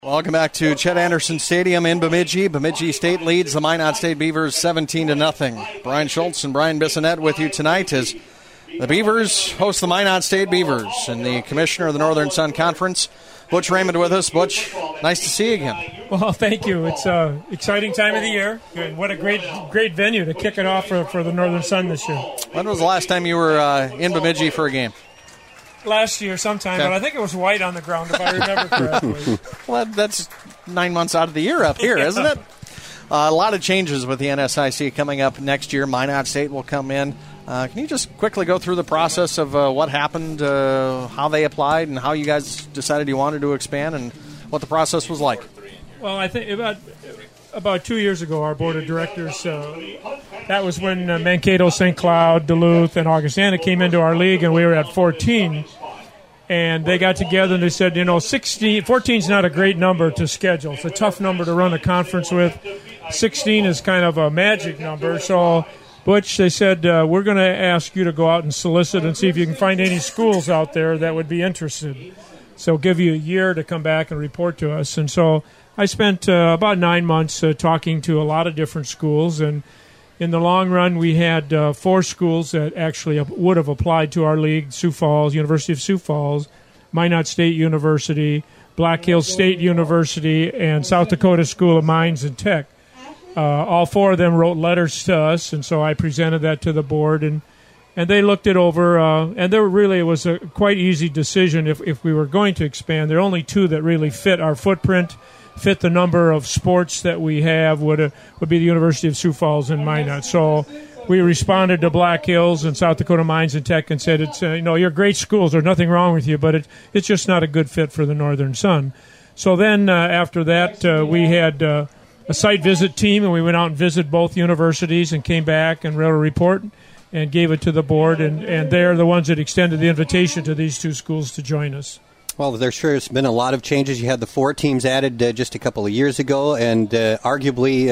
Welcome back to Chet Anderson Stadium in Bemidji. Bemidji State leads the Minot State Beavers 17-0. Brian Schultz and Brian Bissonette with you tonight as the Beavers host the Minot State Beavers. And the commissioner of the Northern Sun Conference, Butch Raymond, with us. Butch, nice to see you again. Well, thank you. It's an exciting time of the year. What a great venue to kick it off for the Northern Sun this year. When was the last time you were in Bemidji for a game? Last year sometime, okay. But I think it was white on the ground, if I remember correctly. Well, that's 9 months out of the year up here, isn't it? A lot of changes with the NSIC coming up next year. Minot State will come in. Can you just quickly go through the process of what happened, how they applied, and how you guys decided you wanted to expand, and what the process was like? Well, I think about 2 years ago, our board of directors, that was when Mankato, St. Cloud, Duluth, and Augustana came into our league, and we were at 14. And they got together and they said, 14 is not a great number to schedule. It's a tough number to run a conference with. 16 is kind of a magic number. So, Butch, they said, we're going to ask you to go out and solicit and see if you can find any schools out there that would be interested. So give you a year to come back and report to us. And so I spent about 9 months talking to a lot of different schools. And in the long run, we had 4 schools that actually would have applied to our league: Sioux Falls, University of Sioux Falls, Minot State University, Black Hills State University, and South Dakota School of Mines and Tech. All 4 of them wrote letters to us, and so I presented that to the board, and they looked it over. And it was a quite easy decision if we were going to expand. There are only 2 that really fit our footprint, fit the number of sports that we have, would be the University of Sioux Falls and Minot. So we responded to Black Hills and South Dakota Mines and Tech and said, it's you're great schools, there's nothing wrong with you, but it's just not a good fit for the Northern Sun. So then after that, we had a site visit team, and we went out and visited both universities and came back and wrote a report and gave it to the board, and they're the ones that extended the invitation to these 2 schools to join us. Well, there sure has been a lot of changes. You had the 4 teams added just a couple of years ago, and arguably,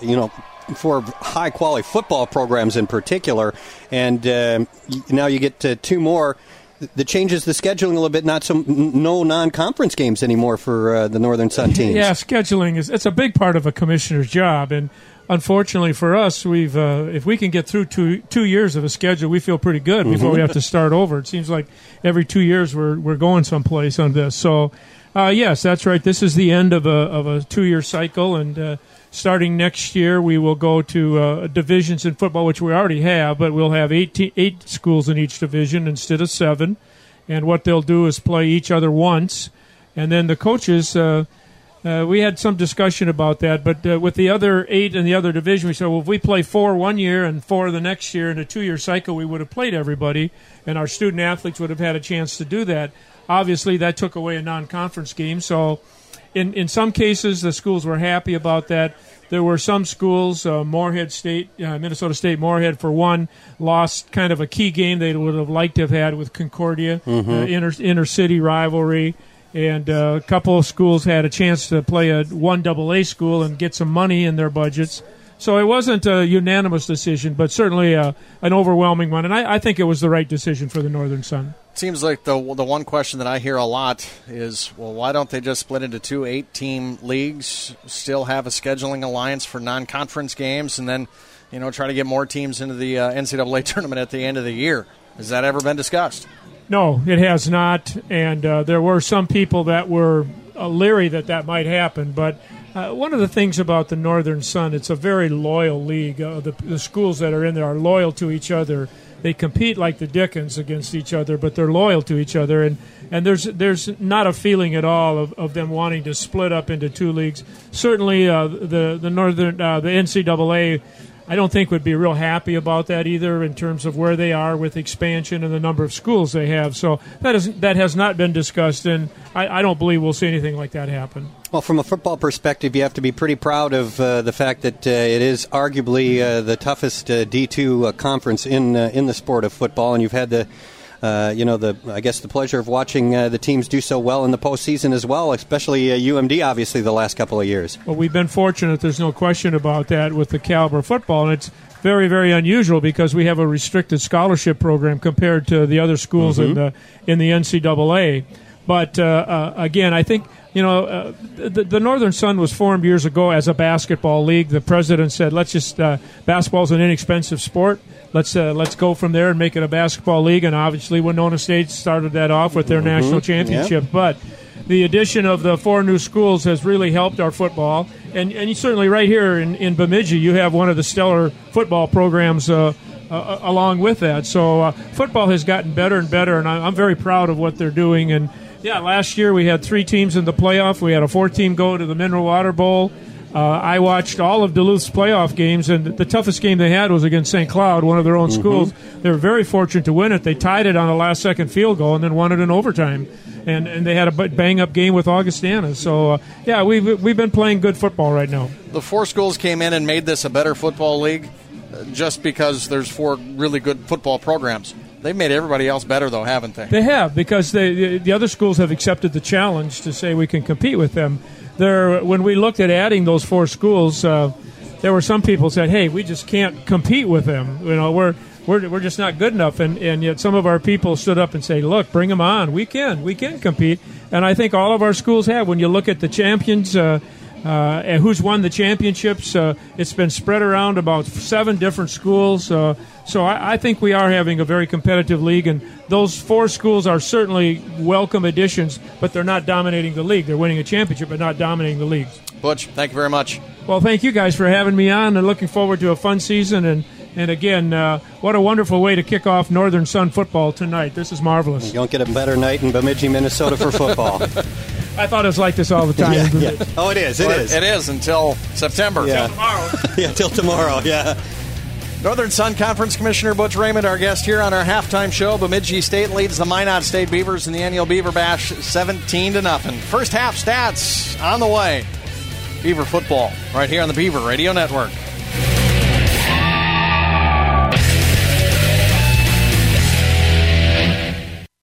4 high-quality football programs in particular. And now you get 2 more. That changes the scheduling a little bit. No non-conference games anymore for the Northern Sun teams. Yeah, scheduling it's a big part of a commissioner's job, and unfortunately for us, we've if we can get through 2 years of a schedule, we feel pretty good before we have to start over. It seems like every 2 years we're going someplace on this. So, yes, that's right. This is the end of a 2-year cycle, and starting next year, we will go to divisions in football, which we already have, but we'll have 8 schools in each division instead of 7. And what they'll do is play each other once, and then the coaches. We had some discussion about that, but with the other 8 in the other division, we said, well, if we play 4 one year and 4 the next year in a 2-year cycle, we would have played everybody, and our student athletes would have had a chance to do that. Obviously, that took away a non-conference game, so in some cases, the schools were happy about that. There were some schools, Moorhead State, Minnesota State Moorhead, for one, lost kind of a key game they would have liked to have had with Concordia, inter-city rivalry. And a couple of schools had a chance to play a 1AA school and get some money in their budgets. So it wasn't a unanimous decision, but certainly an overwhelming one. And I think it was the right decision for the Northern Sun. It seems like the one question that I hear a lot is, well, why don't they just split into 2 8-team leagues, still have a scheduling alliance for non-conference games, and then try to get more teams into the NCAA tournament at the end of the year? Has that ever been discussed? No, it has not, and there were some people that were leery that might happen, but one of the things about the Northern Sun, it's a very loyal league. The schools that are in there are loyal to each other. They compete like the Dickens against each other, but they're loyal to each other, and there's not a feeling at all of them wanting to split up into 2 leagues. Certainly the NCAA, I don't think would be real happy about that either in terms of where they are with expansion and the number of schools they have. So that has not been discussed, and I don't believe we'll see anything like that happen. Well, from a football perspective, you have to be pretty proud of the fact that it is arguably the toughest D2 conference in the sport of football, and you've had the pleasure of watching the teams do so well in the postseason as well, especially UMD, obviously, the last couple of years. Well, we've been fortunate. There's no question about that with the caliber of football, and it's very, very unusual because we have a restricted scholarship program compared to the other schools in the NCAA. But again, I think the Northern Sun was formed years ago as a basketball league. The president said, let's just, basketball's an inexpensive sport. Let's go from there and make it a basketball league. And obviously Winona State started that off with their national championship. Yeah. But the addition of the 4 new schools has really helped our football. And you certainly right here in Bemidji, you have one of the stellar football programs along with that. So football has gotten better and better, and I'm very proud of what they're doing. And, yeah, last year we had 3 teams in the playoff. We had a 4th-team go to the Mineral Water Bowl. I watched all of Duluth's playoff games, and the toughest game they had was against St. Cloud, one of their own schools. They were very fortunate to win it. They tied it on a last-second field goal and then won it in overtime. And they had a bang-up game with Augustana. So, yeah, we've been playing good football right now. The 4 schools came in and made this a better football league just because there's 4 really good football programs. They've made everybody else better, though, haven't they? They have, because the other schools have accepted the challenge to say we can compete with them. When we looked at adding those 4 schools, there were some people who said, hey, we just can't compete with them. We're just not good enough. And yet some of our people stood up and say, look, bring them on. We can compete. And I think all of our schools have. When you look at the champions and who's won the championships, it's been spread around about 7 different schools. So I think we are having a very competitive league, and those 4 schools are certainly welcome additions, but they're not dominating the league. They're winning a championship, but not dominating the league. Butch, thank you very much. Well, thank you guys for having me on, and looking forward to a fun season. And again, what a wonderful way to kick off Northern Sun football tonight. This is marvelous. You don't get a better night in Bemidji, Minnesota for football. I thought it was like this all the time. Yeah. Oh, it is. It is until September. Yeah. Until tomorrow. Yeah, till tomorrow, yeah. Northern Sun Conference Commissioner Butch Raymond, our guest here on our halftime show. Bemidji State leads the Minot State Beavers in the annual Beaver Bash 17-0. First half stats on the way. Beaver football right here on the Beaver Radio Network.